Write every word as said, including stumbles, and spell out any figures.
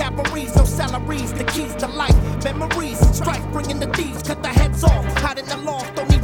cavalries, no salaries, the keys to life. Memories, strife, bringing the thieves, cut the heads off. Hide in the loft, don't even